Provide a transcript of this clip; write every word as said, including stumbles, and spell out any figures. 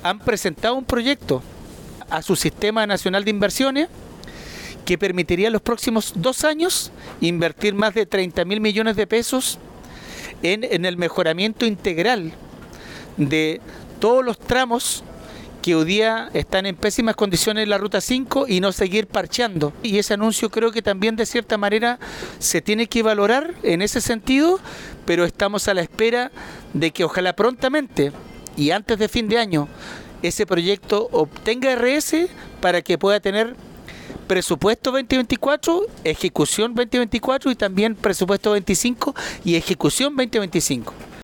han presentado un proyecto a su Sistema Nacional de Inversiones que permitiría en los próximos dos años invertir más de treinta mil millones de pesos en, en el mejoramiento integral de todos los tramos que hoy día están en pésimas condiciones en la Ruta cinco y no seguir parcheando. Y ese anuncio creo que también de cierta manera se tiene que valorar en ese sentido, pero estamos a la espera de que ojalá prontamente y antes de fin de año ese proyecto obtenga R S para que pueda tener presupuesto veinte veinticuatro, ejecución veinte veinticuatro y también presupuesto veinticinco y ejecución veinte veinticinco.